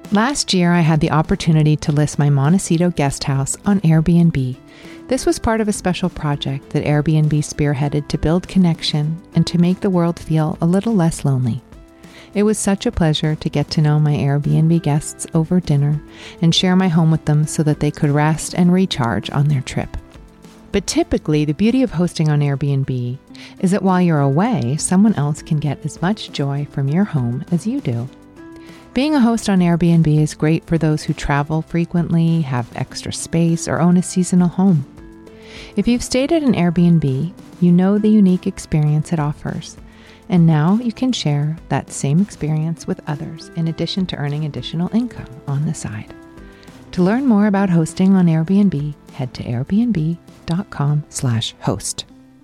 Last year, I had the opportunity to list my Montecito guest house on Airbnb. This was part of a special project that Airbnb spearheaded to build connection and to make the world feel a little less lonely. It was such a pleasure to get to know my Airbnb guests over dinner and share my home with them so that they could rest and recharge on their trip. But typically, the beauty of hosting on Airbnb is that while you're away, someone else can get as much joy from your home as you do. Being a host on Airbnb is great for those who travel frequently, have extra space, or own a seasonal home. If you've stayed at an Airbnb, you know the unique experience it offers. And now you can share that same experience with others in addition to earning additional income on the side. To learn more about hosting on Airbnb, head to airbnb.com/host.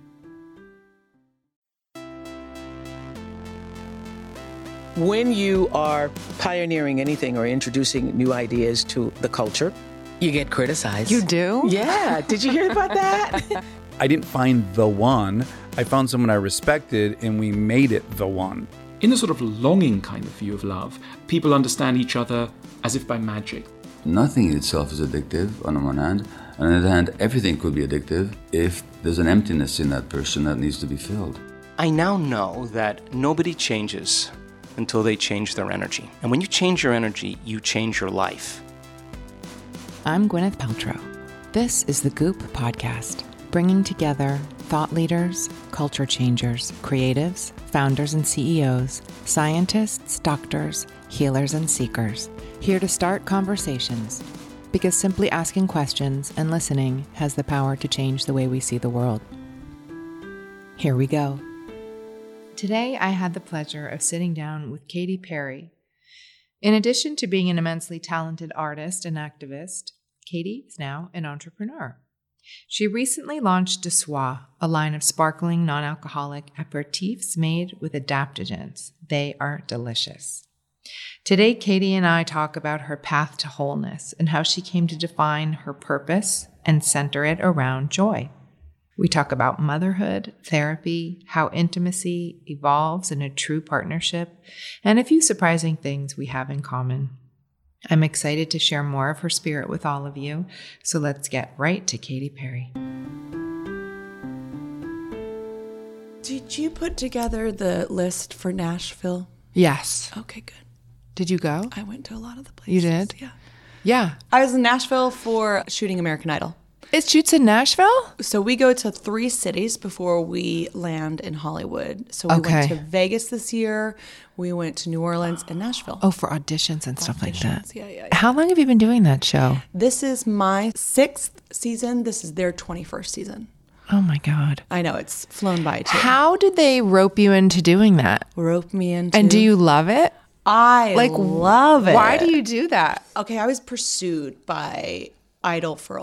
When you are pioneering anything or introducing new ideas to the culture, you get criticized. You do? Yeah. Did you hear about that? I didn't find the one. I found someone I respected, and we made it the one. In a sort of longing kind of view of love, people understand each other as if by magic. Nothing in itself is addictive on the one hand. On the other hand, everything could be addictive if there's an emptiness in that person that needs to be filled. I now know that nobody changes until they change their energy. And when you change your energy, you change your life. I'm Gwyneth Paltrow. This is the Goop Podcast, bringing together thought leaders, culture changers, creatives, founders and CEOs, scientists, doctors, healers and seekers, here to start conversations, because simply asking questions and listening has the power to change the way we see the world. Here we go. Today, I had the pleasure of sitting down with Katy Perry. In addition to being an immensely talented artist and activist, Katy is now an entrepreneur. She recently launched De Soi, a line of sparkling non-alcoholic aperitifs made with adaptogens. They are delicious. Today, Katy and I talk about her path to wholeness and how she came to define her purpose and center it around joy. We talk about motherhood, therapy, how intimacy evolves in a true partnership, and a few surprising things we have in common. I'm excited to share more of her spirit with all of you, so let's get right to Katy Perry. Did you put together the list for Nashville? Yes. Okay, good. Did you go? I went to a lot of the places. You did? Yeah. Yeah. I was in Nashville for shooting American Idol. It shoots in Nashville? So we go to 3 cities before we land in Hollywood. So we went to Vegas this year, we went to New Orleans and Nashville. Oh, for auditions and stuff like that. Yeah. How long have you been doing that show? This is my 6th season. This is their 21st season. Oh my God. I know, it's flown by too. How did they rope you into doing that? Rope me into. And do you love it? I love it. Why do you do that? Okay, I was pursued by Idol for a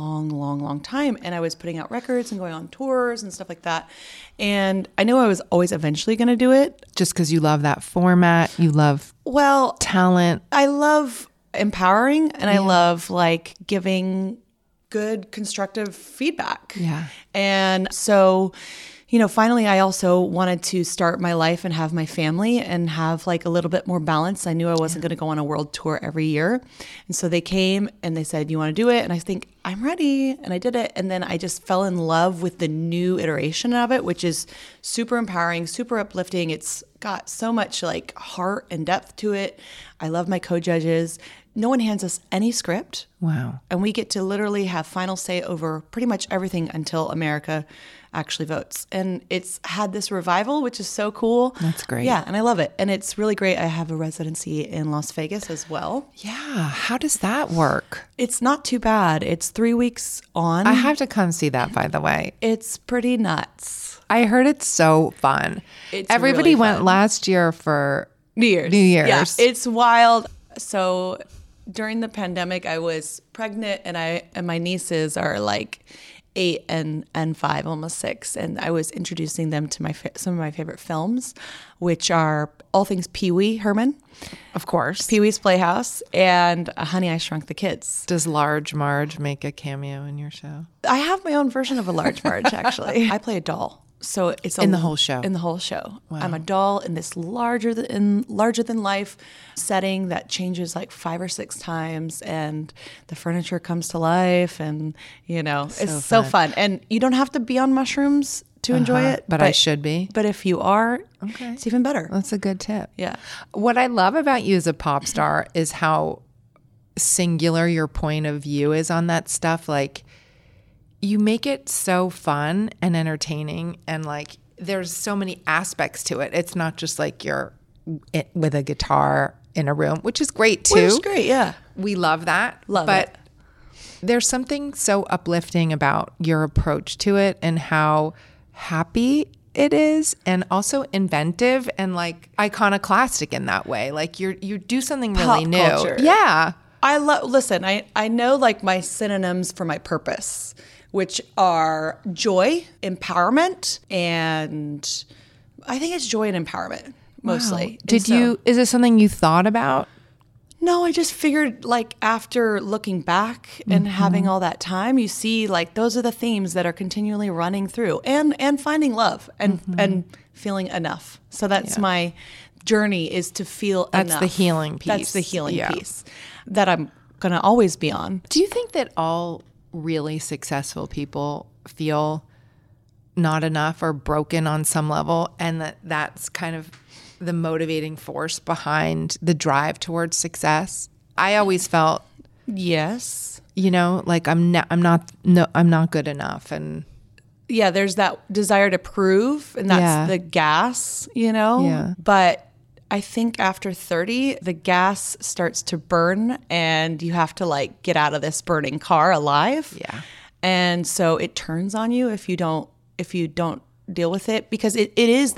long time, and I was putting out records and going on tours and stuff like that, and I knew I was always eventually going to do it. Just because you love that format, you love talent. I love empowering, and I love like giving good constructive feedback. Yeah. And so, you know, finally I also wanted to start my life and have my family and have like a little bit more balance. I knew I wasn't going to go on a world tour every year. And so they came and they said, "You want to do it?" And I think, I'm ready. And I did it. And then I just fell in love with the new iteration of it, which is super empowering, super uplifting. It's got so much like heart and depth to it. I love my co-judges. No one hands us any script. Wow. And we get to literally have final say over pretty much everything until America actually votes. And it's had this revival, which is so cool. That's great. Yeah, and I love it. And it's really great. I have a residency in Las Vegas as well. Yeah. How does that work? It's not too bad. It's 3 weeks on. I have to come see that, by the way. It's pretty nuts. I heard it's so fun. Everybody really went fun. last year for New Year's. Yeah, it's wild. So during the pandemic, I was pregnant, and my nieces are like 8 and 5, almost 6, and I was introducing them to some of my favorite films, which are all things Pee-wee Herman, of course, Pee-wee's Playhouse, and Honey, I Shrunk the Kids. Does Large Marge make a cameo in your show? I have my own version of a Large Marge, actually. I play a doll. So it's In the whole show? In the whole show. Wow. I'm a doll in this larger than life setting that changes like 5 or 6 times, and the furniture comes to life, and it's so fun. And you don't have to be on mushrooms to enjoy it. But I should be. But if you are, it's even better. That's a good tip. Yeah. What I love about you as a pop star is how singular your point of view is on that stuff. Like, you make it so fun and entertaining, and like there's so many aspects to it. It's not just like you're with a guitar in a room, which is great too. Which is great, yeah. We love that. But it. There's something so uplifting about your approach to it and how happy it is, and also inventive and like iconoclastic in that way. Like you do something really Pop new. culture. Yeah. Listen, I know like my synonyms for my purpose, which are joy, empowerment, and I think it's joy and empowerment mostly. Wow. Is it something you thought about? No, I just figured like after looking back and having all that time, you see like those are the themes that are continually running through, and finding love and feeling enough. So that's my journey, is to feel enough. That's the healing piece. That's the healing piece that I'm going to always be on. Do you think that all really successful people feel not enough or broken on some level, and that's kind of the motivating force behind the drive towards success? I always felt, yes, like I'm not good enough, and there's that desire to prove, and that's the gas, Yeah. But I think after 30, the gas starts to burn, and you have to like get out of this burning car alive. Yeah. And so it turns on you if you don't deal with it, because it is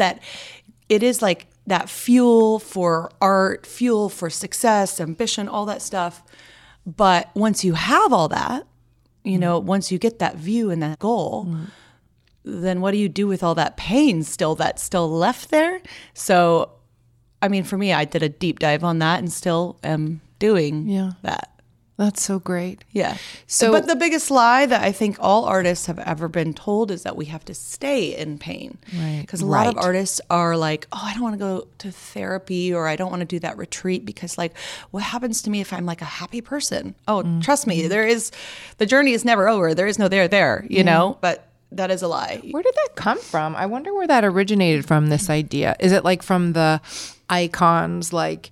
like that fuel for art, fuel for success, ambition, all that stuff. But once you have all that, once you get that view and that goal, then what do you do with all that pain that's still left there? So, I mean, for me, I did a deep dive on that and still am doing that. That's so great. Yeah. So, but the biggest lie that I think all artists have ever been told is that we have to stay in pain. Right. Because a lot of artists are like, oh, I don't want to go to therapy, or I don't want to do that retreat, because like, what happens to me if I'm like a happy person? Oh, trust me, the journey is never over. There is no there, you know, but that is a lie. Where did that come from? I wonder where that originated from, this idea. Is it like from the icons, like,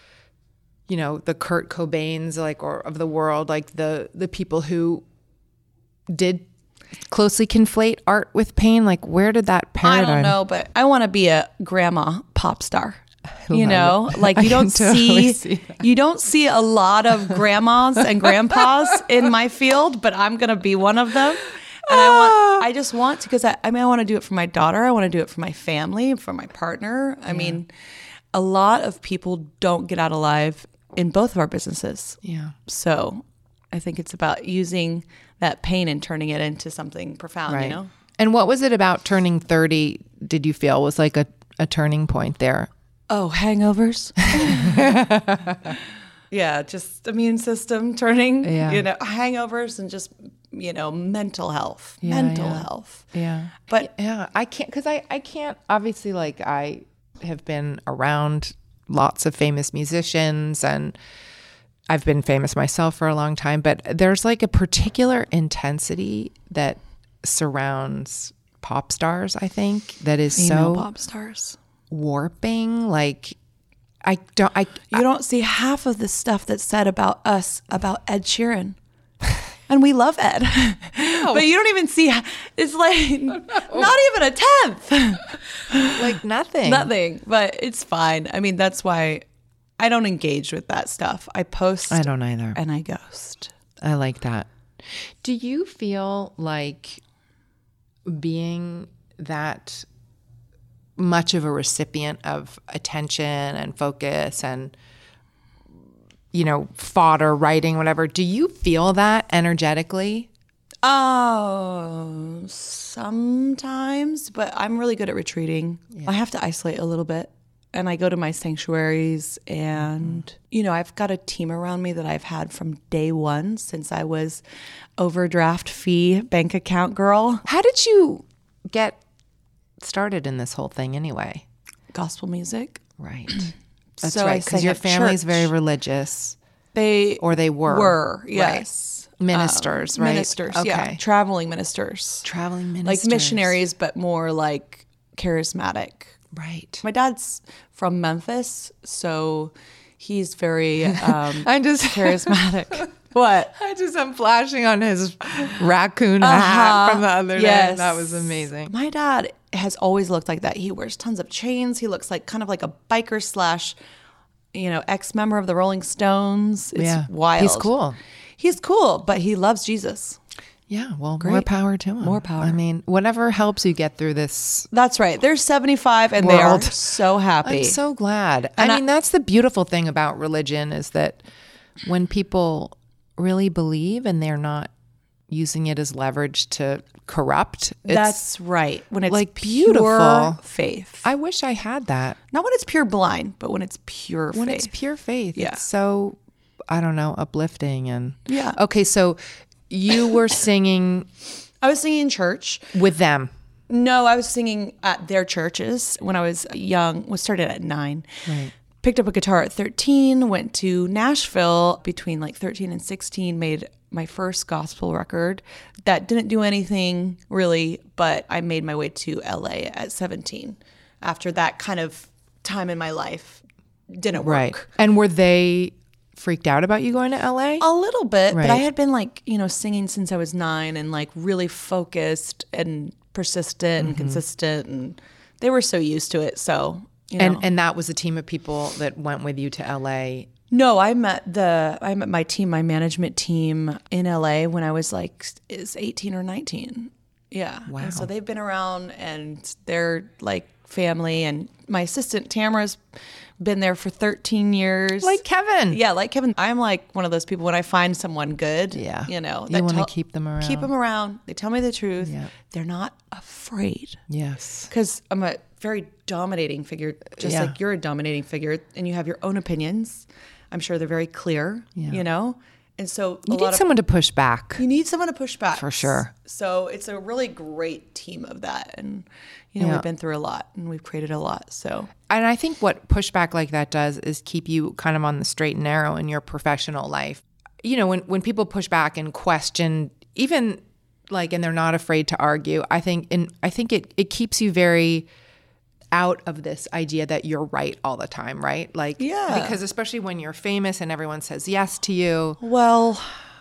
the Kurt Cobains, like, or of the world, like the people who did closely conflate art with pain? Like, where did that paradigm? I don't know, but I want to be a grandma pop star. Like you don't you don't see a lot of grandmas and grandpas in my field, but I'm gonna be one of them. And I just want to, because I want to do it for my daughter. I want to do it for my family, for my partner. I mean, a lot of people don't get out alive in both of our businesses. Yeah. So I think it's about using that pain and turning it into something profound, right. And what was it about turning 30 did you feel was like a turning point there? Oh, hangovers. Yeah, just immune system turning, hangovers, and just, mental health, health. Yeah. But I can't, because I can't, obviously, like, I have been around lots of famous musicians, and I've been famous myself for a long time, but there's like a particular intensity that surrounds pop stars, I think, that is female so pop stars warping. Like, you don't see half of the stuff that's said about us, about Ed Sheeran. And we love Ed. No. But you don't even see, it's like not even a tenth. Like nothing. Nothing. But it's fine. I mean, that's why I don't engage with that stuff. I post. I don't either. And I ghost. I like that. Do you feel like being that much of a recipient of attention and focus and, fodder, writing, whatever, do you feel that energetically? Oh, sometimes, but I'm really good at retreating. Yeah. I have to isolate a little bit, and I go to my sanctuaries, and, I've got a team around me that I've had from day one since I was overdraft fee bank account girl. How did you get started in this whole thing anyway? Gospel music. Right. That's So I right. Because sang your at family's church. very religious. They Were. yes. Ministers, right? Ministers, Okay. yeah. Traveling ministers. Traveling Like ministers. missionaries, but more like charismatic. Right. My dad's from Memphis, so he's very I'm just charismatic. What? I'm flashing on his raccoon hat from the other day. Yes. That was amazing. My dad has always looked like that. He wears tons of chains. He looks like kind of like a biker slash, ex-member of the Rolling Stones. It's wild. He's cool. He's cool, but he loves Jesus. Yeah, well, more power to him. More power. I mean, whatever helps you get through this. That's right. They're 75 and they are World. so happy. I'm so glad. And I mean, that's the beautiful thing about religion is that when people really believe and they're not using it as leverage to corrupt, it's That's right. When it's like pure beautiful. faith. I wish I had that. Not when it's pure blind, but when it's pure When faith. it's pure faith. Yeah. It's so, I don't know, uplifting. And Yeah. Okay, so you were singing I was singing in church. with them. No, I was singing at their churches when I was young. We started at 9. Right. Picked up a guitar at 13, went to Nashville between like 13 and 16, made my first gospel record that didn't do anything really, but I made my way to LA at 17. After that kind of time in my life didn't work. Right. And were they freaked out about you going to LA? A little bit, Right. but I had been like, singing since I was 9 and like really focused and persistent and consistent, and they were so used to it. So, And that was a team of people that went with you to LA. No, I met my team, my management team in LA when I was like 18 or 19. Yeah. Wow. And so they've been around and they're like family, and my assistant Tamara's been there for 13 years. Like Kevin. Yeah, like Kevin. I'm like one of those people when I find someone good, Yeah. you You wanna keep them around. Keep them around. They tell me the truth. Yeah. They're not afraid. Yes. Because I'm a very dominating figure, just Yeah. like you're a dominating figure, and you have your own opinions. I'm sure they're very clear, And so You need someone to push back. you need someone to push back. For sure. So it's a really great team of that. And, Yeah. we've been through a lot and we've created a lot. So And I think what pushback like that does is keep you kind of on the straight and narrow in your professional life. When people push back and question, even like, and they're not afraid to argue, I think it keeps you very out of this idea that you're right all the time, right? Like, Yeah. because especially when you're famous and everyone says yes to you. Well,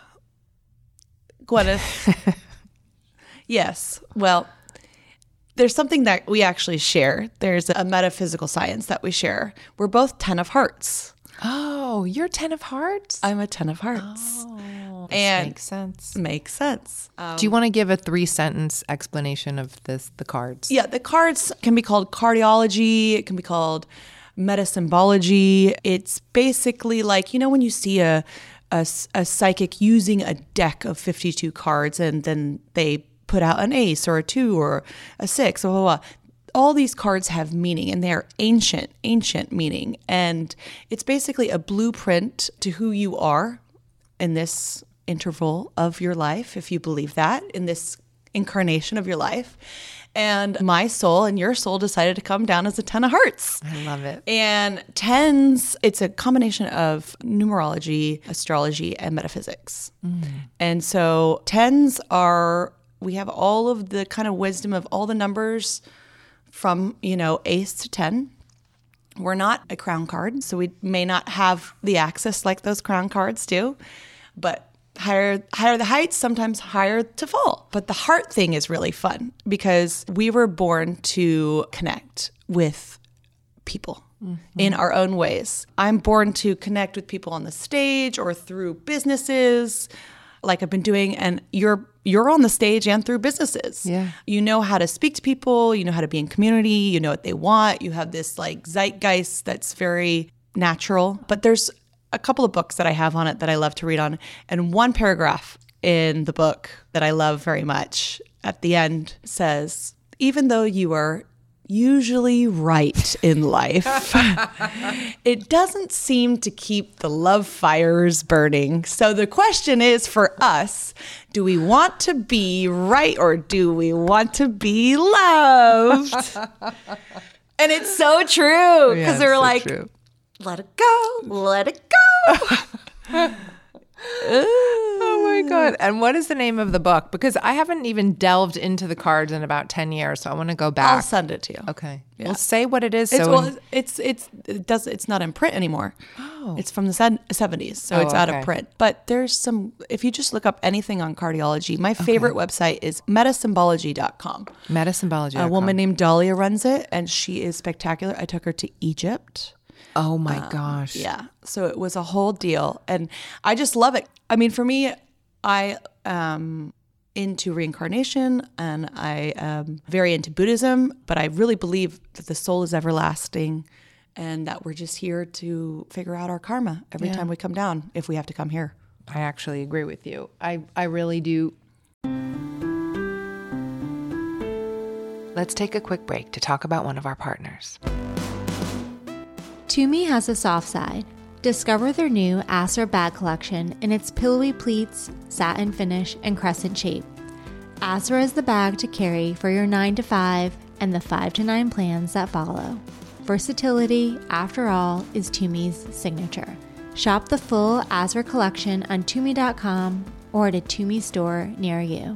Gwyneth. Yes. Well, there's something that we actually share. There's a metaphysical science that we share. We're both 10 of hearts. Oh, you're 10 of hearts? I'm a 10 of hearts. This and makes sense. Makes sense. Do you want to give a 3-sentence explanation of the cards? Yeah, the cards can be called cardiology. It can be called metasymbology. It's basically like, when you see a psychic using a deck of 52 cards and then they put out an ace or a 2 or a 6, blah, blah, blah. All these cards have meaning, and they're ancient meaning. And it's basically a blueprint to who you are in this interval of your life, if you believe that, in this incarnation of your life. And my soul and your soul decided to come down as a 10 of hearts. I love it. And 10s, it's a combination of numerology, astrology, and metaphysics. And so 10s we have all of the kind of wisdom of all the numbers from, ace to 10. We're not a crown card, so we may not have the access like those crown cards do, but higher the heights, sometimes higher to fall. But the heart thing is really fun because we were born to connect with people in our own ways. I'm born to connect with people on the stage or through businesses like I've been doing, and you're on the stage and through businesses. Yeah. You know how to speak to people, you know how to be in community, you know what they want, you have this like zeitgeist that's very natural. But there's a couple of books that I have on it that I love to read on, and one paragraph in the book that I love very much at the end says, even though you are usually right in life. It doesn't seem to keep the love fires burning. So the question is for us, do we want to be right or do we want to be loved? And it's so true because they're like, let it go, let it go. Oh my God. And what is the name of the book? Because I haven't even delved into the cards in about 10 years, so I want to go back. I'll send it to you. Okay. Yeah. Well, say what it is. It's not in print anymore. Oh. It's from the 70s, so it's out of print. But there's some, if you just look up anything on cardiology, my favorite website is metasymbology.com. Metasymbology.com. A woman named Dahlia runs it, and she is spectacular. I took her to Egypt. Oh my gosh. Yeah. So it was a whole deal. And I just love it. I mean, for me, I am into reincarnation and I am very into Buddhism, but I really believe that the soul is everlasting and that we're just here to figure out our karma every time we come down, if we have to come here. I actually agree with you. I really do. Let's take a quick break to talk about one of our partners. Tumi has a soft side. Discover their new Asra bag collection in its pillowy pleats, satin finish, and crescent shape. Asra is the bag to carry for your 9 to 5 and the 5 to 9 plans that follow. Versatility, after all, is Tumi's signature. Shop the full Asra collection on Tumi.com or at a Tumi store near you.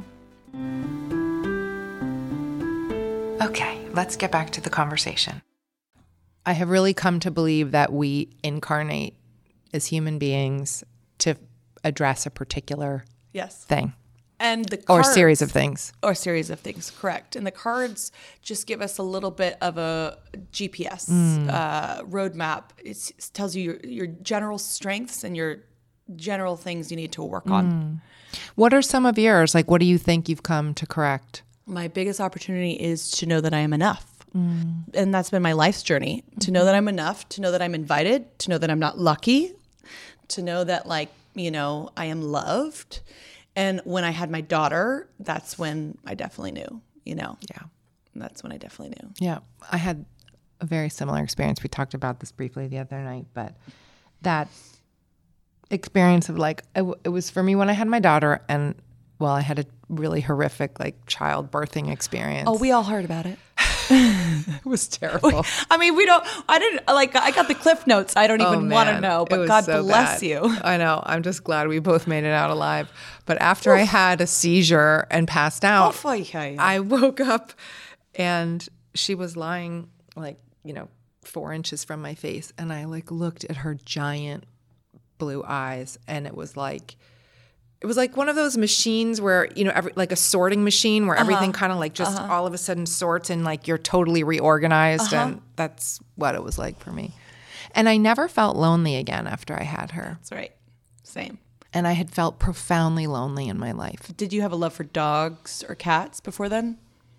Okay, let's get back to the conversation. I have really come to believe that we incarnate as human beings to address a particular thing. And the cards, or series of things. Correct. And the cards just give us a little bit of a GPS roadmap. It tells you your general strengths and your general things you need to work on. What are some of yours? Like, what do you think you've come to correct? My biggest opportunity is to know that I am enough. And that's been my life's journey, to know that I'm enough, to know that I'm invited, to know that I'm not lucky, to know that, like, you know, I am loved. And when I had my daughter, that's when I definitely knew, you know. Yeah. That's when I definitely knew. Yeah. I had a very similar experience. We talked about this briefly the other night, but that experience of, like, it was for me when I had my daughter, and, well, I had a really horrific, like, childbirthing experience. Oh, we all heard about it. It was terrible. I mean, I got the Cliff Notes. I don't even want to know, but God so bless you. I know. I'm just glad we both made it out alive. But after I had a seizure and passed out, I woke up and she was lying, like, 4 inches from my face. And I, like, looked at her giant blue eyes, and it was like one of those machines where, like a sorting machine where everything kind of like just all of a sudden sorts and, like, you're totally reorganized. And that's what it was like for me. And I never felt lonely again after I had her. That's right. Same. And I had felt profoundly lonely in my life. Did you have a love for dogs or cats before then?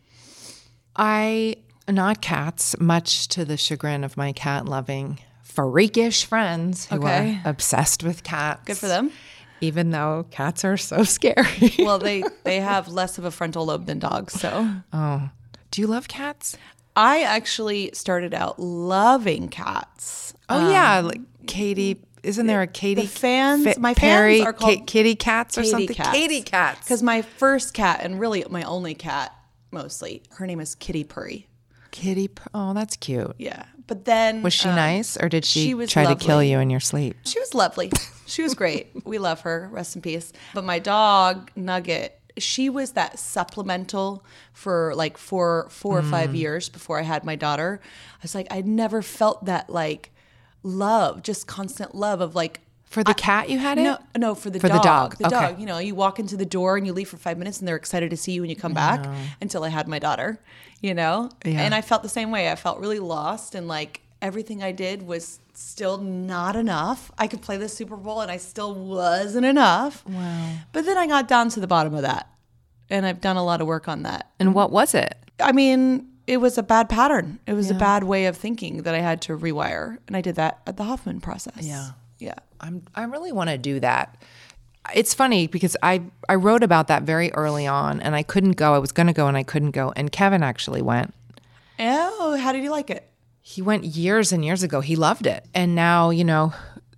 Not cats, much to the chagrin of my cat-loving, freakish friends who are obsessed with cats. Good for them. Even though cats are so scary. Well, they have less of a frontal lobe than dogs, so. Oh. Do you love cats? I actually started out loving cats. Oh, yeah. Like Katie. Isn't there a Katie? The fans, my Perry, fans are called kitty cats or something? Katie cats. Because my first cat, and really my only cat mostly, her name is Kitty Purry. Oh, that's cute. Yeah. But then. Was she nice, or did she try lovely. to kill you in your sleep? She was lovely. She was great. We love her. Rest in peace. But my dog, Nugget, she was that supplemental for like four or 5 years before I had my daughter. I was like, I never felt that, like, love, just constant love of, like. For the cat you had it? No, for the dog. The dog. You walk into the door and you leave for 5 minutes and they're excited to see you when you come back, until I had my daughter, Yeah. And I felt the same way. I felt really lost, and, like, everything I did was still not enough. I could play the Super Bowl and I still wasn't enough. Wow. But then I got down to the bottom of that, and I've done a lot of work on that. And what was it? I mean, it was a bad pattern. It was a bad way of thinking that I had to rewire. And I did that at the Hoffman process. Yeah. Yeah. I really want to do that. It's funny because I wrote about that very early on, and I couldn't go. I was going to go and I couldn't go. And Kevin actually went. Oh, how did you like it? He went years and years ago. He loved it. And now, you know,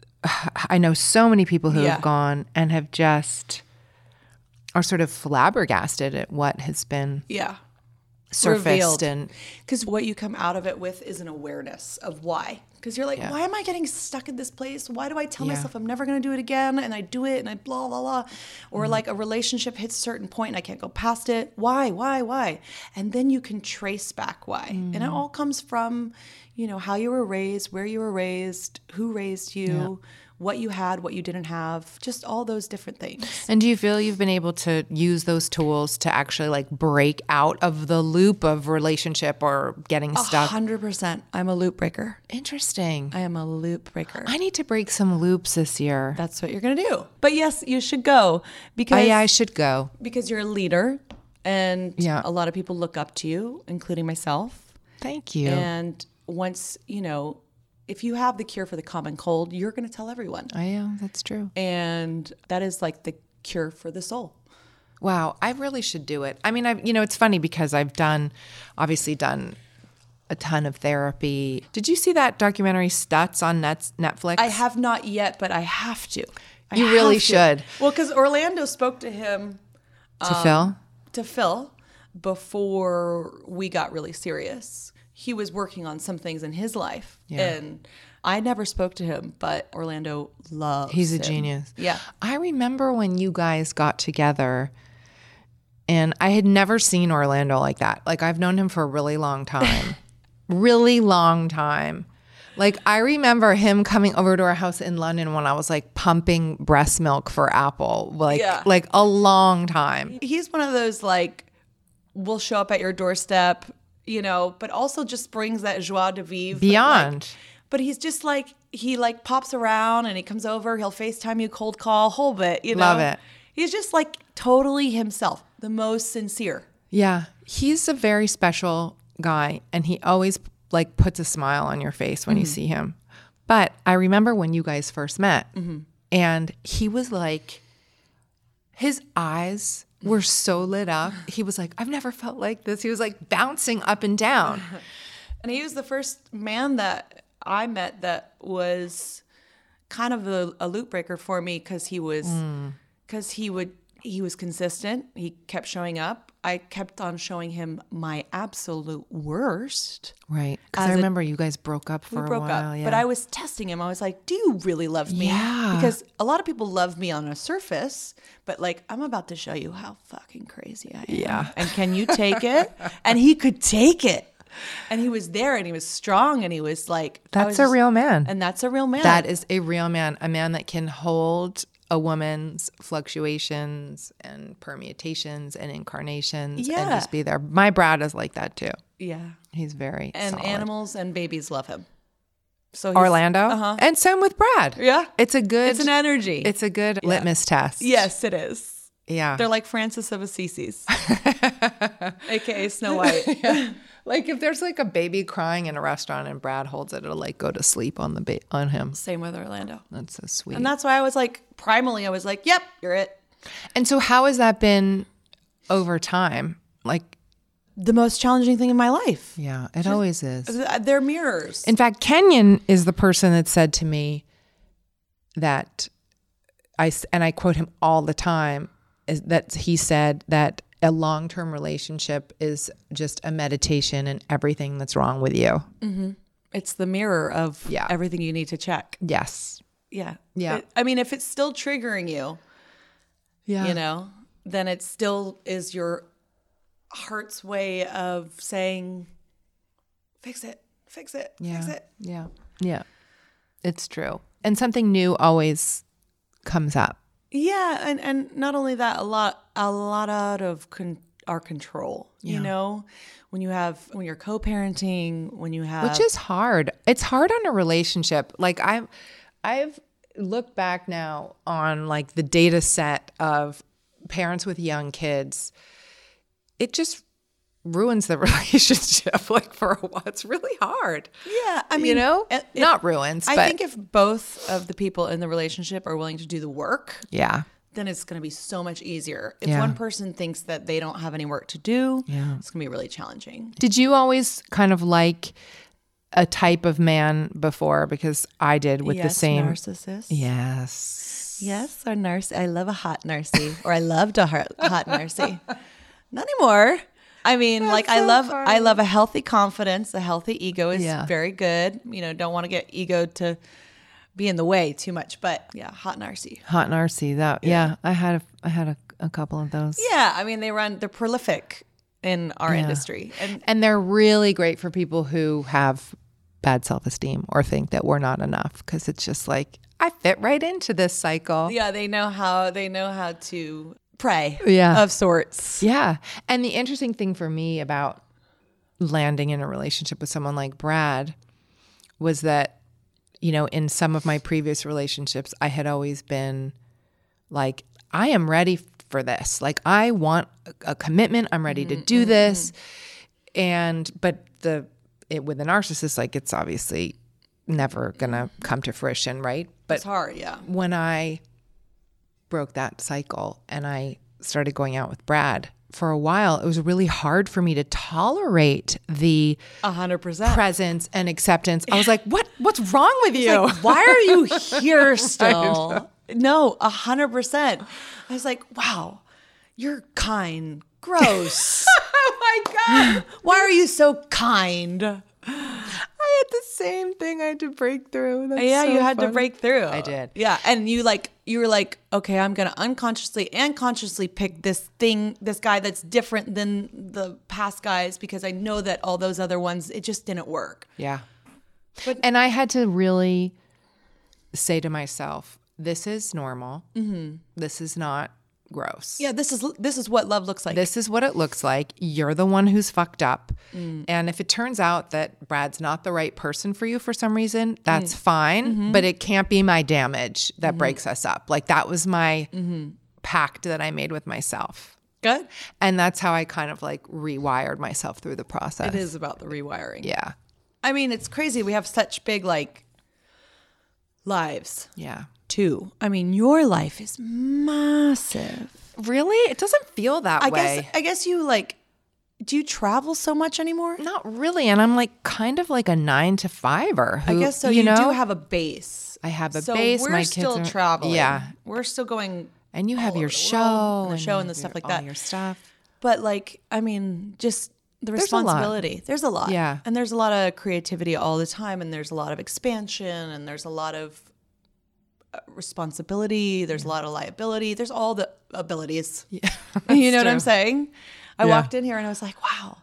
I know so many people who have gone and have just are sort of flabbergasted at what has been surfaced. Revealed. And Because what you come out of it with is an awareness of why. Because you're like, why am I getting stuck in this place? Why do I tell myself I'm never going to do it again? And I do it and I blah, blah, blah. Or like a relationship hits a certain point and I can't go past it. Why? And then you can trace back why. And it all comes from, you know, how you were raised, where you were raised, who raised you, what you had, what you didn't have, just all those different things. And do you feel you've been able to use those tools to actually like break out of the loop of relationship or getting stuck? 100%. I'm a loop breaker. Interesting. I am a loop breaker. I need to break some loops this year. That's what you're going to do. But yes, you should go because I should go. Because you're a leader and a lot of people look up to you, including myself. Thank you. And once, you know, if you have the cure for the common cold, you're going to tell everyone. That's true. And that is like the cure for the soul. Wow, I really should do it. I mean, it's funny because I've obviously done a ton of therapy. Did you see that documentary Stutz on Netflix? I have not yet, but I have to. You really should. Well, because Orlando spoke to him. To Phil before we got really serious. He was working on some things in his life. And I never spoke to him, but Orlando loves He's a him. genius. Yeah. I remember when you guys got together and I had never seen Orlando like that. Like I've known him for a really long time. Really long time. Like I remember him coming over to our house in London when I was like pumping breast milk for Apple. Like a long time. He's one of those like, we'll show up at your doorstep, you know, but also just brings that joie de vivre. Beyond. But he's just like, he like pops around and he comes over, he'll FaceTime you, cold call, whole bit, you know. Love it. He's just like totally himself, the most sincere. Yeah. He's a very special guy and he always like puts a smile on your face when you see him. But I remember when you guys first met and he was like, his eyes were so lit up. He was like, I've never felt like this. He was like bouncing up and down. And he was the first man that I met that was kind of a loop breaker for me because he was consistent. He kept showing up. I kept on showing him my absolute worst. Right. Because I remember you guys broke up for a while. Up, but I was testing him. I was like, do you really love me? Yeah. Because a lot of people love me on a surface, but like, I'm about to show you how fucking crazy I am. Yeah. And can you take it? And he could take it. And he was there and he was strong and he was like, that's a real man. And that's a real man. That is a real man. A man that can hold a woman's fluctuations and permutations and incarnations and just be there. My Brad is like that too. Yeah. He's very And solid. animals and babies love him. So Orlando? And same with Brad. Yeah. It's an energy. It's a good litmus test. Yes, it is. Yeah. They're like Francis of Assisi, aka Snow White. Like if there's like a baby crying in a restaurant and Brad holds it, it'll like go to sleep on on him. Same with Orlando. That's so sweet. And that's why I was like, primally, I was like, yep, you're it. And so how has that been over time? Like the most challenging thing in my life. Yeah, it always is. They're mirrors. In fact, Kenyon is the person that said to me that I quote him all the time, is that he said that a long-term relationship is just a meditation in everything that's wrong with you. Mm-hmm. It's the mirror of everything you need to check. Yes. Yeah. Yeah. I mean, if it's still triggering you, you know, then it still is your heart's way of saying, fix it, fix it, fix it. Yeah. Yeah. It's true. And something new always comes up. Yeah, and not only that, a lot out of our control. You know, when you're co-parenting, when you have, which is hard. It's hard on a relationship. Like I've looked back now on like the data set of parents with young kids. It just ruins the relationship like for a while. It's really hard. Yeah, I mean, you know, not ruins. I but think if both of the people in the relationship are willing to do the work, then it's going to be so much easier. If Yeah. one person thinks that they don't have any work to do, Yeah. it's going to be really challenging. Did you always kind of like a type of man before? Because I did with the same. narcissist. Yes. Yes, or nurse. I love a hot nursey, or I loved a hot nursey. Not anymore. I mean, I love a healthy confidence. A healthy ego is very good. You know, don't want to get ego to be in the way too much. But yeah, hot nursey. Hot Narcy. That I had a couple of those. Yeah, I mean they're prolific in our industry, And they're really great for people who have bad self-esteem or think that we're not enough, because it's just like, I fit right into this cycle. yeah, they know how to prey Yeah. of sorts. Yeah. And the interesting thing for me about landing in a relationship with someone like Brad was that, you know, in some of my previous relationships, I had always been like, I am ready for this. Like, I want a commitment. I'm ready to do this. But with a narcissist, like, it's obviously never gonna come to fruition, right? But It's hard, yeah. when I broke that cycle and I started going out with Brad, for a while, it was really hard for me to tolerate the 100%. presence and acceptance. I was like, what's wrong with you? Like, why are you here still? No, 100%. I was like, wow, you're kind. Gross. Oh my God. Why are you so kind? I had the same thing I had to break through. That's Yeah, so you had to funny. break through. I did. Yeah, and you were like, okay, I'm gonna unconsciously and consciously pick this guy that's different than the past guys, because I know that all those other ones, it just didn't work. Yeah. And I had to really say to myself, this is normal. Mm-hmm. This is not gross. Yeah, this is what love looks like. This is what it looks like. You're the one who's fucked up. And if it turns out that Brad's not the right person for you for some reason, that's fine. But it can't be my damage that breaks us up. Like, that was my pact that I made with myself. Good. And that's how I kind of like rewired myself through the process. It is about the rewiring. Yeah. I mean, it's crazy. We have such big lives Yeah. too. I mean, your life is massive. Really? It doesn't feel that way. I guess you do you travel so much anymore? Not really. And I'm like kind of like a 9-to-5er. I guess so. You do have a base. I have a so base. We're My kids still are traveling. Yeah. We're still going. And you have all your over the show. world, the show you and the have stuff like all that. your stuff. But I mean, just the There's a lot. responsibility. There's a lot. Yeah. And there's a lot of creativity all the time. And there's a lot of expansion. And there's a lot of responsibility. There's a lot of liability. There's all the abilities. Yeah, You know what I'm true. saying? I Yeah. walked in here and I was like, wow,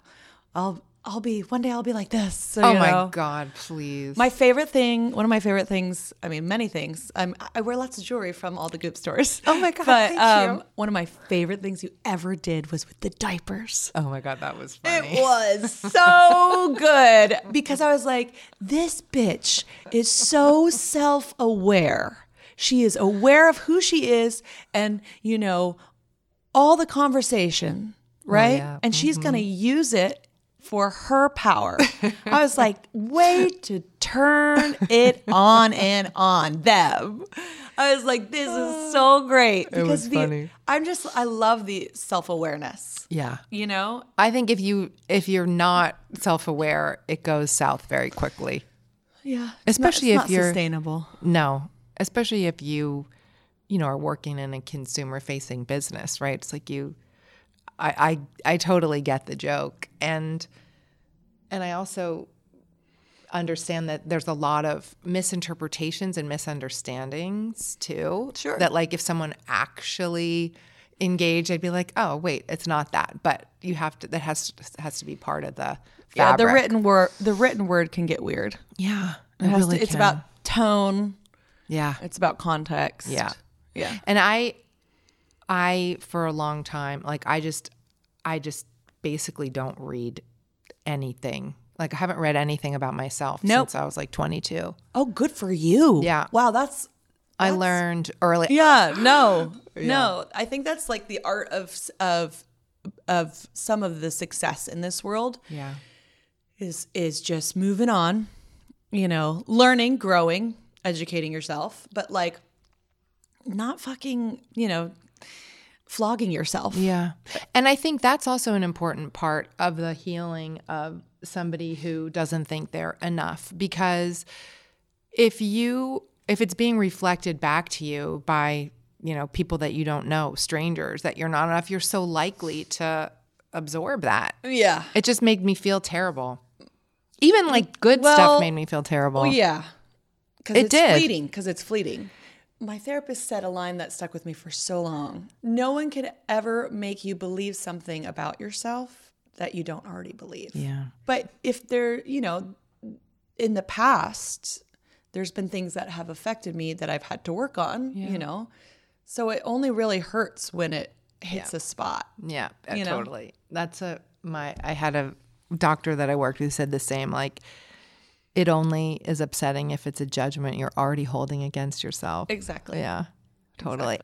one day I'll be like this. So, Oh you my know. God, please. My favorite thing, one of my favorite things, I mean, many things. I wear lots of jewelry from all the Goop stores. Oh my God, But thank you. one of my favorite things you ever did was with the diapers. Oh my God, that was funny. It was so good, because I was like, this bitch is so self-aware. She is aware of who she is and, all the conversation, right? yeah. And she's going to use it for her power. I was like, way to turn it on and on them. I was like, this is so great. It was funny. I love the self-awareness. Yeah. I I think if you're not self-aware, it goes south very quickly. Yeah. Especially it's if not you're sustainable. No, especially if you are working in a consumer-facing business, right? It's like I totally get the joke, and I also understand that there's a lot of misinterpretations and misunderstandings too. Sure. That if someone actually engaged, I'd be like, oh wait, it's not that, but you have to. That has to be part of the fabric. Yeah, the written word can get weird. Yeah, It's about tone. Yeah. It's about context. Yeah. Yeah. And I for a long time, I just basically don't read anything. I haven't read anything about myself Nope. since I was 22. Oh, good for you. Yeah. Wow, that's I learned early. yeah. No. I think that's the art of some of the success in this world. Yeah. Is just moving on, learning, growing, educating yourself, but not fucking, flogging yourself. Yeah. And I think that's also an important part of the healing of somebody who doesn't think they're enough, because if it's being reflected back to you by, people that you don't know, strangers, that you're not enough, you're so likely to absorb that. Yeah. It just made me feel terrible. Even like good stuff made me feel terrible. Well, yeah. Because It did. fleeting. Because it's fleeting. My therapist said a line that stuck with me for so long. No one can ever make you believe something about yourself that you don't already believe. Yeah. But if there, in the past, there's been things that have affected me that I've had to work on, So it only really hurts when it hits a spot. Yeah, totally. That's I had a doctor that I worked with who said the same, like, it only is upsetting if it's a judgment you're already holding against yourself. Exactly. Yeah, totally.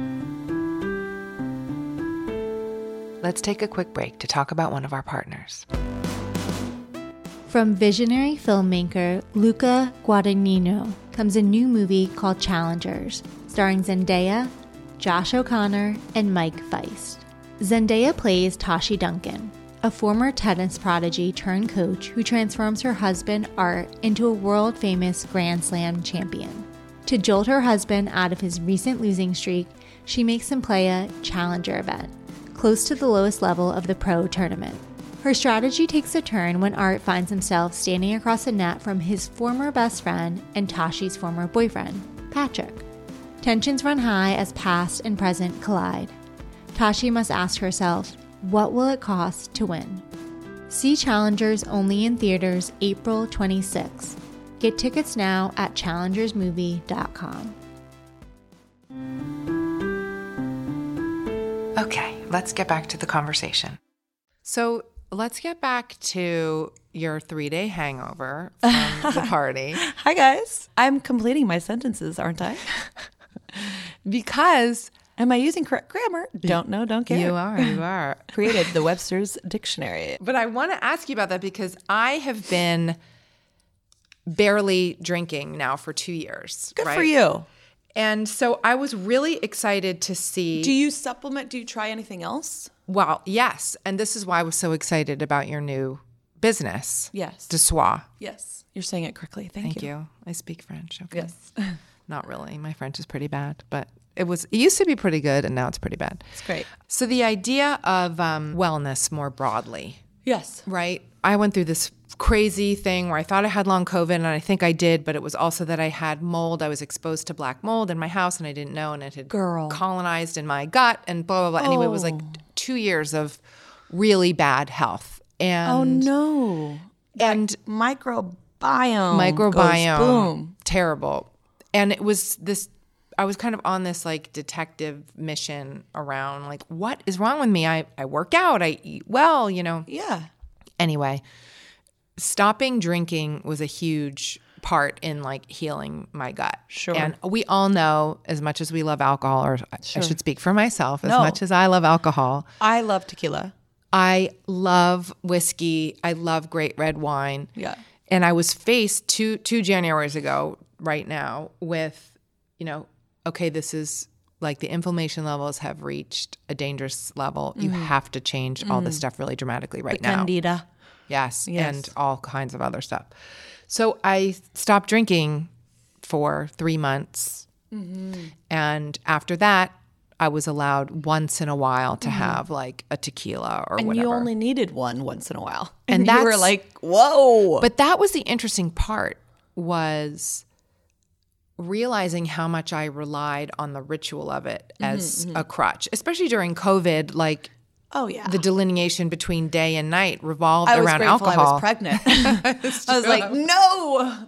Let's take a quick break to talk about one of our partners. From visionary filmmaker Luca Guadagnino comes a new movie called Challengers, starring Zendaya, Josh O'Connor, and Mike Feist. Zendaya plays Tashi Duncan, a former tennis prodigy turned coach who transforms her husband, Art, into a world-famous Grand Slam champion. To jolt her husband out of his recent losing streak, she makes him play a challenger event, close to the lowest level of the pro tournament. Her strategy takes a turn when Art finds himself standing across the net from his former best friend and Tashi's former boyfriend, Patrick. Tensions run high as past and present collide. Tashi must ask herself, what will it cost to win? See Challengers only in theaters April 26. Get tickets now at challengersmovie.com. Okay, let's get back to the conversation. So let's get back to your 3-day hangover from the party. Hi, guys. I'm completing my sentences, aren't I? Because am I using correct grammar? Don't know, don't care. you are. Created the Webster's Dictionary. But I want to ask you about that because I have been barely drinking now for 2 years. Good right? for you. And so I was really excited to see. Do you supplement? Do you try anything else? Well, yes. And this is why I was so excited about your new business. Yes. De Soie. Yes. You're saying it correctly. Thank you. I speak French. Okay. Yes. Not really. My French is pretty bad, but it used to be pretty good and now it's pretty bad. It's great. So the idea of wellness more broadly. Yes. Right? I went through this crazy thing where I thought I had long COVID, and I think I did, but it was also that I had mold. I was exposed to black mold in my house and I didn't know, and it had colonized in my gut and blah, blah, blah. Anyway, it was like 2 years of really bad health. And oh no. And microbiome goes boom. Terrible. And it was this, I was kind of on this like detective mission around like, what is wrong with me? I work out, I eat well, Yeah. Anyway, stopping drinking was a huge part in like healing my gut. Sure. And we all know, as much as we love alcohol, or I should speak for myself, as No. much as I love alcohol, I love tequila. I love whiskey. I love great red wine. Yeah. And I was faced two Januaries ago right now with, okay, this is like the inflammation levels have reached a dangerous level. You have to change all this stuff really dramatically right now. Candida. Yes, and all kinds of other stuff. So I stopped drinking for 3 months. And after that, I was allowed once in a while to have like a tequila or And whatever. you only needed one once in a while. And you were that's- like, whoa. But that was the interesting part, was realizing how much I relied on the ritual of it as a crutch, especially during COVID, like oh, yeah. the delineation between day and night revolved I was around grateful alcohol. I was pregnant. I was like, no.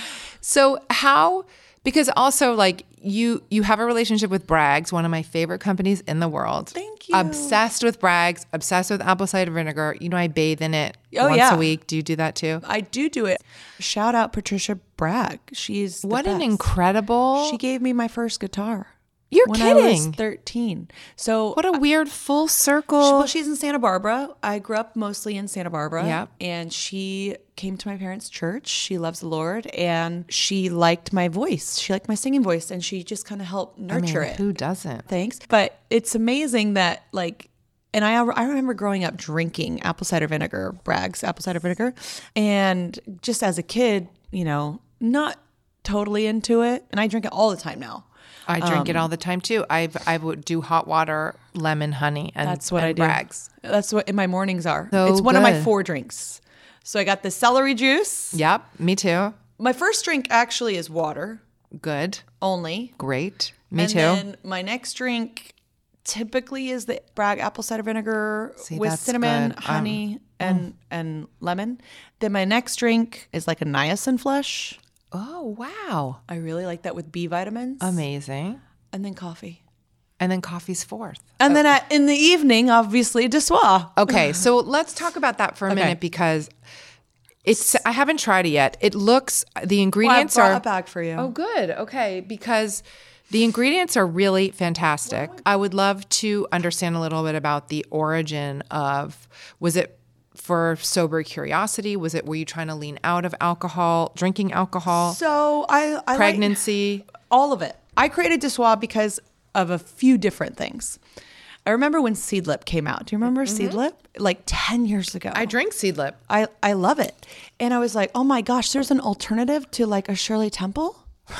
So how, because also like you have a relationship with Bragg's, one of my favorite companies in the world. Thank you. Obsessed with Bragg's, obsessed with apple cider vinegar. I bathe in it once yeah. a week. Do you do that too? I do it. Shout out Patricia Bragg. She's the What an best. incredible. She gave me my first guitar. You're when I was kidding. 13. So What a weird full circle. well, she's in Santa Barbara. I grew up mostly in Santa Barbara. Yep. And she came to my parents' church. She loves the Lord, and she liked my voice. She liked my singing voice, and she just kind of helped nurture it. Who doesn't? Thanks. But it's amazing that like, and I remember growing up drinking apple cider vinegar, Bragg's apple cider vinegar. And just as a kid, you know, not totally into it. And I drink it all the time now. I drink it all the time too. I would do hot water, lemon, honey, and That's what and I do. Bragg's. That's what my mornings are. So it's one of my good. 4 drinks. So I got the celery juice. Yep, me too. My first drink actually is water Good, only. great. Me And too. then my next drink typically is the Bragg apple cider vinegar See, with that's cinnamon, good. honey, and lemon. Then my next drink is like a niacin flush. Oh, wow. I really like that with B vitamins. Amazing. And then coffee. And then coffee's fourth. And then in the evening, obviously, Dessoir. Okay, so let's talk about that for a minute because I haven't tried it yet. It looks, the ingredients Well, I are. brought a bag for you. Oh, good. Okay, because the ingredients are really fantastic. I would love to understand a little bit about the origin of, was it for sober curiosity? Were you trying to lean out of alcohol, drinking alcohol, So I like pregnancy? all of it. I created Dessoir because of a few different things. I remember when Seedlip came out. Do you remember Seedlip? Like 10 years ago. I drink Seedlip. I love it. And I was like, oh my gosh, there's an alternative to like a Shirley Temple?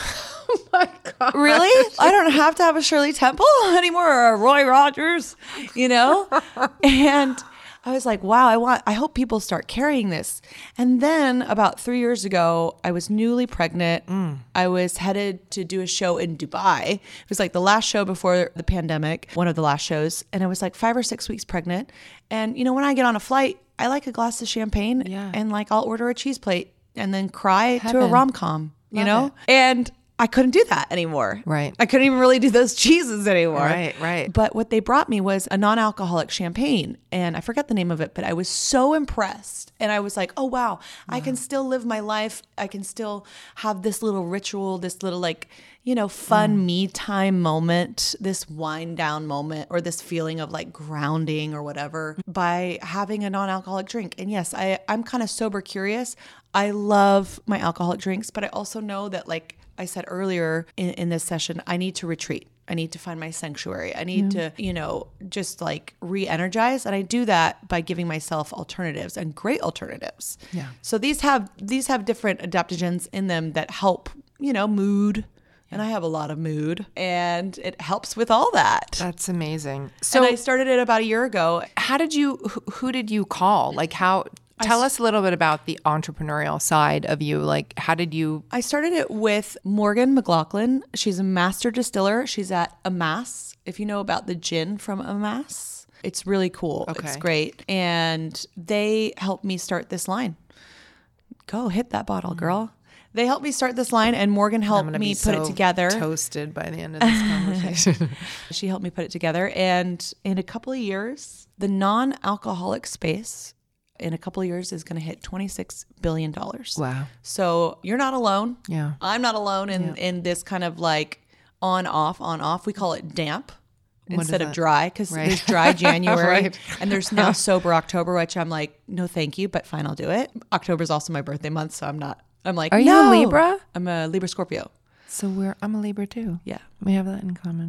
Oh my God. Really? I don't have to have a Shirley Temple anymore or a Roy Rogers, you know? And I was like, wow, I hope people start carrying this. And then about 3 years ago, I was newly pregnant. I was headed to do a show in Dubai. It was like the last show before the pandemic, one of the last shows. And I was like 5 or 6 weeks pregnant. And you know, when I get on a flight, I like a glass of champagne and like I'll order a cheese plate and then cry to a Heaven. rom-com, you Love know? it. And I couldn't do that anymore. Right. I couldn't even really do those cheeses anymore. Right. But what they brought me was a non-alcoholic champagne. And I forget the name of it, but I was so impressed. And I was like, oh, wow, I can still live my life. I can still have this little ritual, this little like, you know, fun me time moment, this wind down moment, or this feeling of like grounding or whatever by having a non-alcoholic drink. And yes, I'm kind of sober curious. I love my alcoholic drinks, but I also know that, like I said earlier in this session, I need to retreat. I need to find my sanctuary. I need to, you know, just like re-energize. And I do that by giving myself alternatives and great alternatives. Yeah. So these have different adaptogens in them that help, you know, mood. And I have a lot of mood and it helps with all that. That's amazing. So So I started it about a year ago. who did you call? Like tell us a little bit about the entrepreneurial side of you. Like how did you? I started it with Morgan McLaughlin. She's a master distiller. She's at Amass. If you know about the gin from Amass, it's really cool. Okay. It's great. And they helped me start this line. Go hit that bottle, girl. They helped me start this line, and Morgan I'm helped gonna me be put so it together. Toasted by the end of this conversation. She helped me put it together. And in a couple of years, the non-alcoholic space in a couple of years is going to hit $26 billion. Wow. So you're not alone. Yeah. I'm not alone in this kind of like on, off. We call it damp instead is of that? dry because Right. there's dry January Right. and there's now sober October, which I'm like, no, thank you, but fine, I'll do it. October is also my birthday month. So I'm like, Are you no. a Libra? I'm a Libra Scorpio. So I'm a Libra too. Yeah. We have that in common.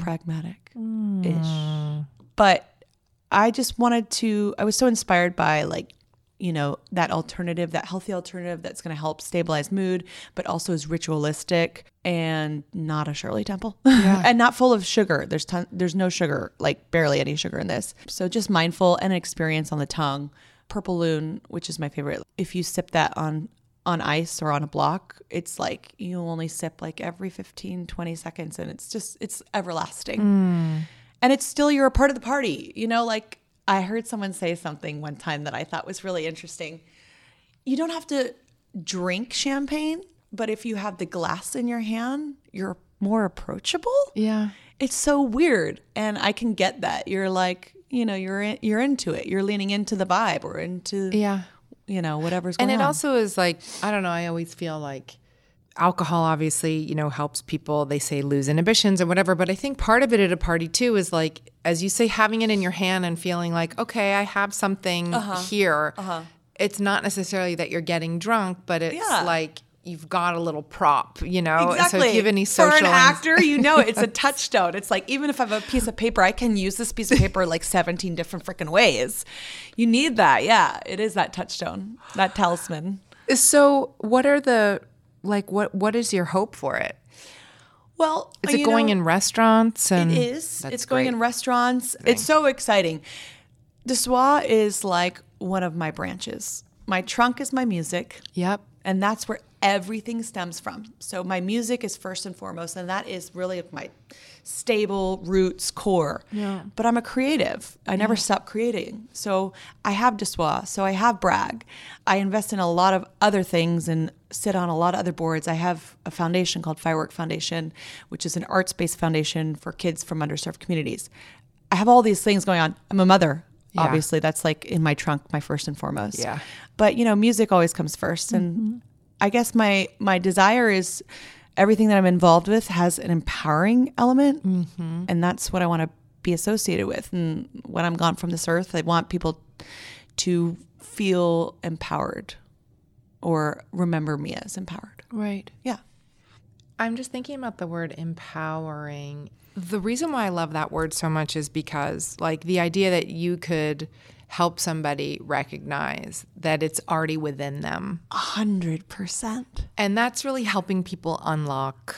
Pragmatic-ish. But I just I was so inspired by like, you know, that alternative, that healthy alternative that's going to help stabilize mood, but also is ritualistic and not a Shirley Temple and not full of sugar. There's no sugar, like barely any sugar in this. So just mindful and an experience on the tongue. Purple Loon, which is my favorite. If you sip that on ice or on a block, it's like you only sip like every 15, 20 seconds and it's everlasting. And it's still, you're a part of the party, you know, like I heard someone say something one time that I thought was really interesting. You don't have to drink champagne, but if you have the glass in your hand, you're more approachable. Yeah. It's so weird. And I can get that. You're like, you know, you're into it. You're leaning into the vibe or into, Yeah. you know, whatever's going And on. it also is like, I don't know, I always feel like alcohol obviously, helps people, they say, lose inhibitions and whatever. But I think part of it at a party too is like, as you say, having it in your hand and feeling like, okay, I have something here. It's not necessarily that you're getting drunk, but it's like you've got a little prop, Exactly. So if you have any social... For an actor, it's a touchstone. It's like, even if I have a piece of paper, I can use this piece of paper like 17 different freaking ways. You need that. Yeah, it is that touchstone, that talisman. So what are the... Like, what is your hope for it? Well, is it going in restaurants? And it is. It's going in restaurants. It's so exciting. DeSoir is like one of my branches. My trunk is my music. Yep. And that's where everything stems from. So my music is first and foremost, and that is really my stable roots core. Yeah. But I'm a creative. I never stop creating. So I have DeSoir. So I have Bragg. I invest in a lot of other things and sit on a lot of other boards. I have a foundation called Firework Foundation, which is an arts-based foundation for kids from underserved communities. I have all these things going on. I'm a mother. Yeah. Obviously, that's like in my trunk, my first and foremost. Yeah. But, music always comes first. And I guess my desire is everything that I'm involved with has an empowering element. And that's what I want to be associated with. And when I'm gone from this earth, I want people to feel empowered or remember me as empowered. Right. Yeah. I'm just thinking about the word empowering. The reason why I love that word so much is because, like, the idea that you could help somebody recognize that it's already within them. 100%. And that's really helping people unlock.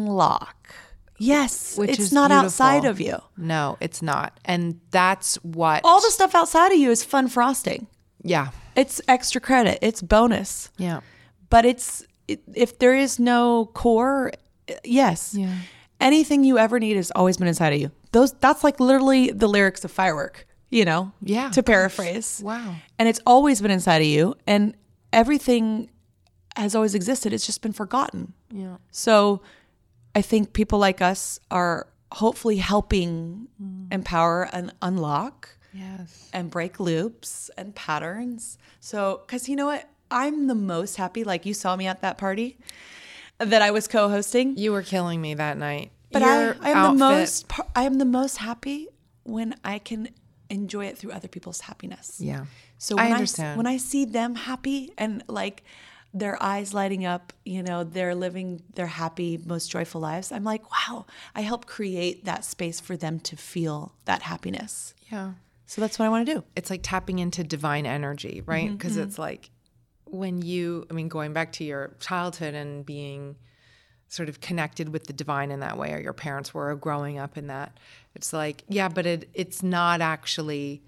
Yes. Which it's is not beautiful. outside of you. No, it's not. And that's what... All the stuff outside of you is fun frosting. Yeah. It's extra credit. It's bonus. Yeah. But if there is no core, yes. Yeah. Anything you ever need has always been inside of you. That's like literally the lyrics of Firework, Yeah. to paraphrase. Wow. And it's always been inside of you. And everything has always existed. It's just been forgotten. Yeah. So I think people like us are hopefully helping empower and unlock. Yes. And break loops and patterns. So, because you know what? I'm the most happy, like you saw me at that party that I was co-hosting. You were killing me that night. But Your I am outfit- I am the most happy when I can enjoy it through other people's happiness. Yeah. So I when understand. when I see them happy and like their eyes lighting up, they're living their happy, most joyful lives, I'm like, wow, I help create that space for them to feel that happiness. Yeah. So that's what I want to do. It's like tapping into divine energy, right? Because it's like when going back to your childhood and being sort of connected with the divine in that way, or your parents were growing up in that, it's like, yeah, but it's not actually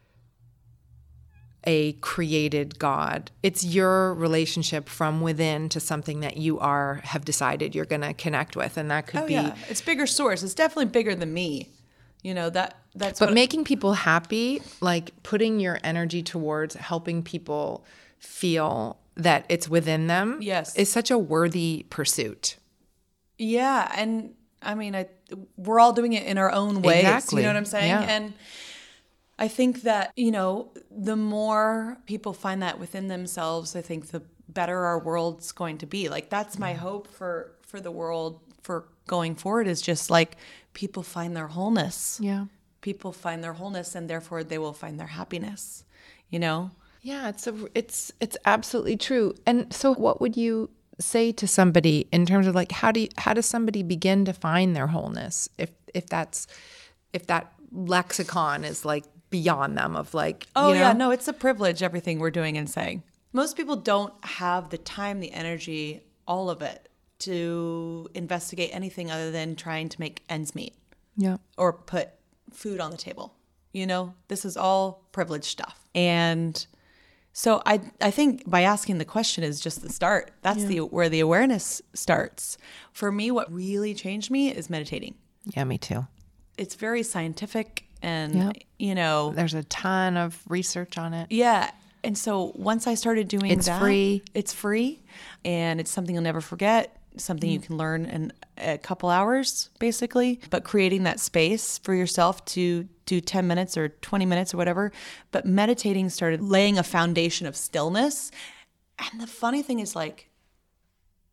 a created God. It's your relationship from within to something that you have decided you're going to connect with. And that could be... Yeah. It's bigger source. It's definitely bigger than me. That's But making people happy, like putting your energy towards helping people feel that it's within them, Yes. is such a worthy pursuit. Yeah, and we're all doing it in our own ways. Exactly. You know what I'm saying? Yeah. And I think that, the more people find that within themselves, I think the better our world's going to be. Like, that's my hope for the world for going forward, is just like people find their wholeness. Yeah. People find their wholeness, and therefore they will find their happiness, Yeah, it's absolutely true. And so what would you say to somebody in terms of like, how does somebody begin to find their wholeness if that lexicon is like beyond them of like, yeah, no, it's a privilege, everything we're doing and saying. Most people don't have the time, the energy, all of it to investigate anything other than trying to make ends meet. Yeah. Or put food on the table. This is all privileged stuff. And so I think by asking the question is just the start. That's where the awareness starts. For me, what really changed me is meditating. Yeah, me too. It's very scientific and, there's a ton of research on it. Yeah. And so once I started doing It's free. It's free. And it's something you'll never forget, something you can learn in a couple hours, basically. But creating that space for yourself to do 10 minutes or 20 minutes or whatever. But meditating started laying a foundation of stillness. And the funny thing is, like,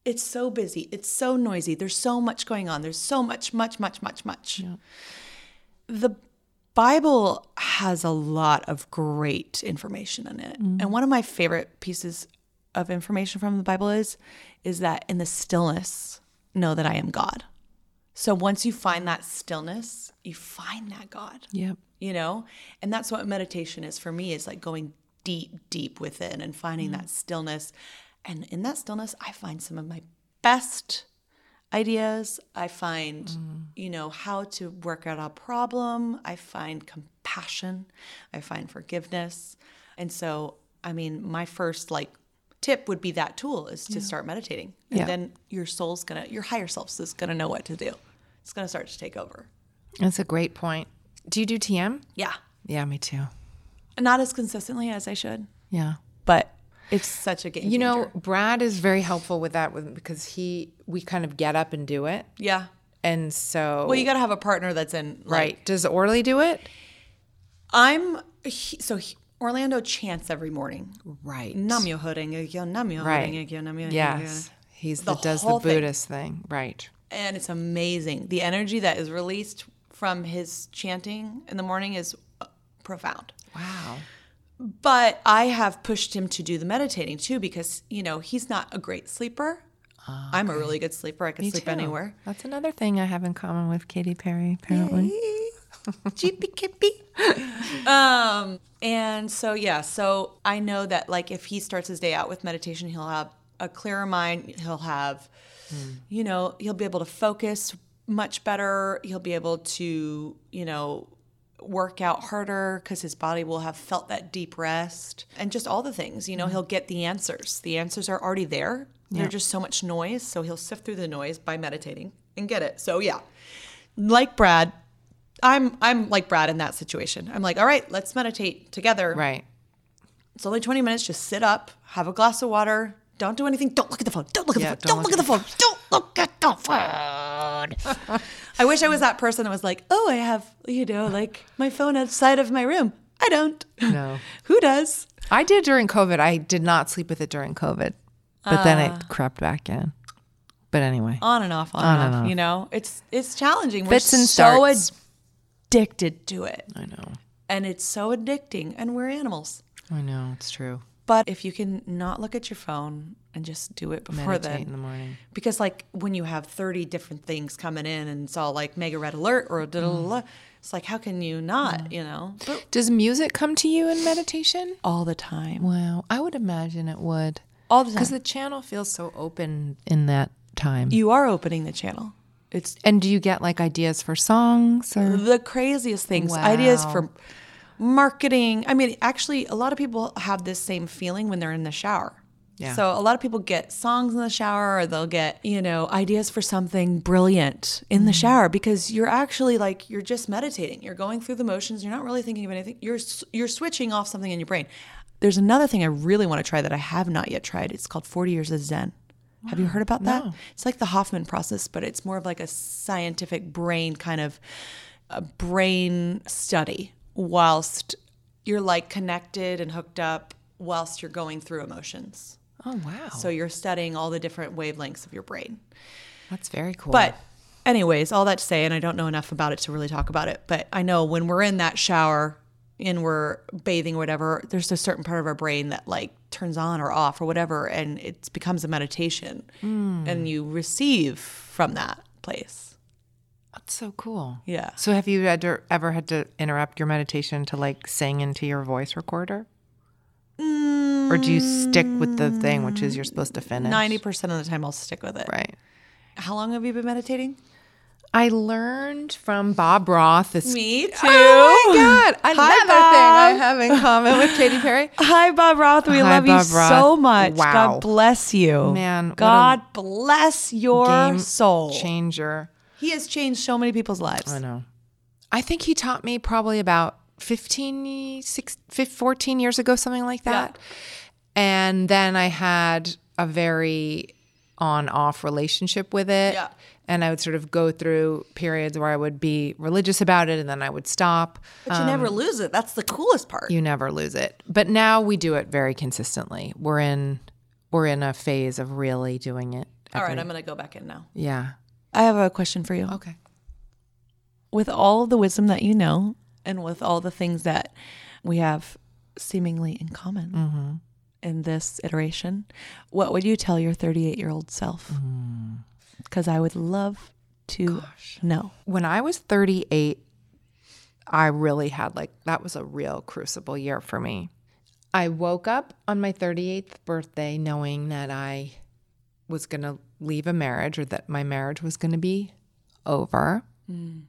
It's so busy. It's so noisy. There's so much going on. There's so much. Yeah. The Bible has a lot of great information in it. And one of my favorite pieces of information from the Bible is that in the stillness, know that I am God. So once you find that stillness, you find that God. Yep. And that's what meditation is for me, is like going deep within and finding that stillness. And in that stillness, I find some of my best ideas. I find, how to work out a problem. I find compassion. I find forgiveness. And so, my first tip would be that tool is to start meditating. And then your higher self is going to know what to do. It's going to start to take over. That's a great point. Do you do TM? Yeah. Yeah, me too. Not as consistently as I should. Yeah. But it's such a game changer. Brad is very helpful with that because we kind of get up and do it. Yeah. And so... Well, you got to have a partner that's in... Right. Does Orly do it? Orlando chants every morning. Right. Namyo Horenge-kyo, Namyo Horenge-kyo, Namyo Horenge-kyo. Yes. He does the Buddhist thing. Right. And it's amazing. The energy that is released from his chanting in the morning is profound. Wow. But I have pushed him to do the meditating too because, he's not a great sleeper. Okay. I'm a really good sleeper. I can sleep anywhere. That's another thing I have in common with Katy Perry, apparently. Jeepy kippy. And so I know that if he starts his day out with meditation, he'll have a clearer mind. He'll have, he'll be able to focus much better. He'll be able to, work out harder because his body will have felt that deep rest and just all the things, he'll get the answers. The answers are already there. There's just so much noise. So he'll sift through the noise by meditating and get it. So yeah, like Brad, I'm like Brad in that situation. I'm like, all right, let's meditate together. Right. It's only 20 minutes. Just sit up, have a glass of water. Don't do anything. Don't look at the phone. Don't look at the phone. Don't look at the phone. Don't look at the phone. I wish I was that person that was like, oh, I have, my phone outside of my room. I don't. No. Who does? I did during COVID. I did not sleep with it during COVID, but then it crept back in. But anyway. On and off, on and off. It's challenging. Fits We're and so starts. addicted to it. I know. And it's so addicting. And we're animals. I know. It's true. But if you can not look at your phone and just do it before Meditate then. in the morning. Because when you have 30 different things coming in and it's all mega red alert or it's how can you not, But Does music come to you in meditation? all the time. Wow. I would imagine it would. All the time. Because the channel feels so open in that time. You are opening the channel. And do you get ideas for songs or The craziest things. Wow. Ideas for marketing. Actually, a lot of people have this same feeling when they're in the shower. Yeah. So a lot of people get songs in the shower or they'll get, ideas for something brilliant in the shower because you're actually you're just meditating. You're going through the motions. You're not really thinking of anything. You're switching off something in your brain. There's another thing I really want to try that I have not yet tried. It's called 40 Years of Zen. Wow. Have you heard about that? No. It's like the Hoffman process, but it's more of a scientific brain kind of a brain study whilst you're connected and hooked up whilst you're going through emotions. Oh, wow. So you're studying all the different wavelengths of your brain. That's very cool. But anyways, all that to say, and I don't know enough about it to really talk about it, but I know when we're in that shower and we're bathing or whatever, there's a certain part of our brain that turns on or off or whatever, and it becomes a meditation and you receive from that place. That's so cool. Yeah. So have you ever had to interrupt your meditation to sing into your voice recorder? Or do you stick with the thing, which is you're supposed to finish? 90% of the time I'll stick with it. Right. How long have you been meditating? I learned from Bob Roth. Me too. Oh my God. Another Bob. thing I have in common with Katy Perry. Hi, Bob Roth. We Hi, love Bob you Roth. so much. Wow. God bless you. Man, what God bless your Game soul. changer. He has changed so many people's lives. I know. I think he taught me probably about 14 years ago, something like that. Yeah. And then I had a very on-off relationship with it. Yeah. And I would sort of go through periods where I would be religious about it and then I would stop. But you never lose it. That's the coolest part. You never lose it. But now we do it very consistently. We're in a phase of really doing it All right, I'm going to go back in now. Yeah. I have a question for you. Okay. With all the wisdom that you know, and with all the things that we have seemingly in common in this iteration, what would you tell your 38-year-old self? Because I would love to know. When I was 38, I really had that was a real crucible year for me. I woke up on my 38th birthday knowing that I was going to leave a marriage, or that my marriage was going to be over. And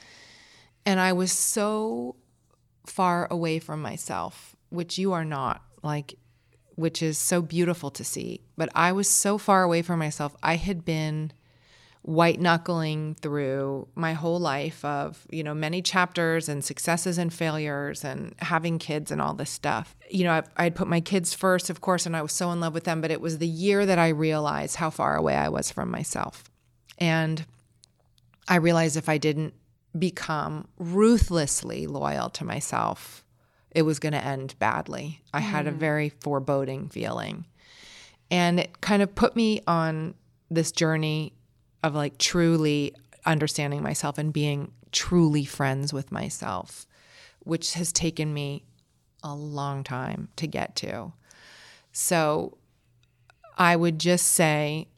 I was so far away from myself, which you are not, which is so beautiful to see. But I was so far away from myself. I had been white knuckling through my whole life of, many chapters and successes and failures and having kids and all this stuff. I'd put my kids first, of course, and I was so in love with them, but it was the year that I realized how far away I was from myself. And I realized if I didn't become ruthlessly loyal to myself, it was going to end badly. I had a very foreboding feeling. And it kind of put me on this journey of truly understanding myself and being truly friends with myself, which has taken me a long time to get to. So I would just say,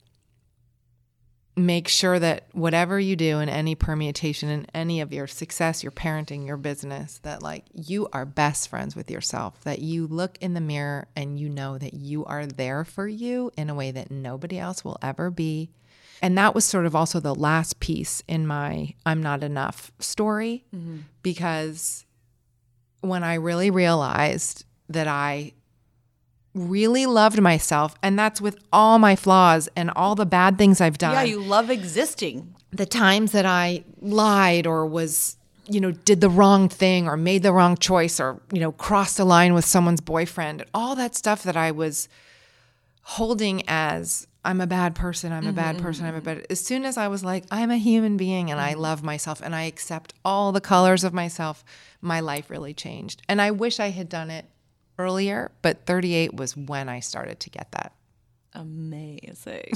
make sure that whatever you do in any permutation, in any of your success, your parenting, your business, that you are best friends with yourself, that you look in the mirror and you know that you are there for you in a way that nobody else will ever be. And that was sort of also the last piece in my I'm not enough story, because when I really realized that I really loved myself, and that's with all my flaws and all the bad things I've done. Yeah, you love existing. The times that I lied or was, did the wrong thing or made the wrong choice or, crossed a line with someone's boyfriend, all that stuff that I was holding as I'm a bad person, I'm a bad person, I'm a bad. As soon as I was I'm a human being and I love myself and I accept all the colors of myself, my life really changed. And I wish I had done it earlier, but 38 was when I started to get that. Amazing.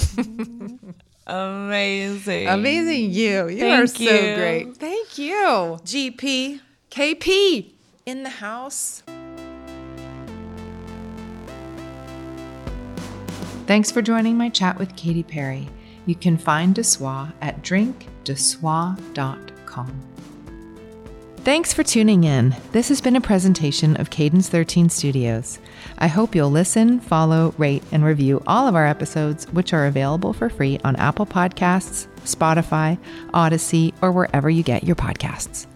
Amazing. Amazing you. You are so great. Thank you. GP. KP in the house. Thanks for joining my chat with Katy Perry. You can find Dessoir at drinkdessoir.com. Thanks for tuning in. This has been a presentation of Cadence 13 Studios. I hope you'll listen, follow, rate, and review all of our episodes, which are available for free on Apple Podcasts, Spotify, Odyssey, or wherever you get your podcasts.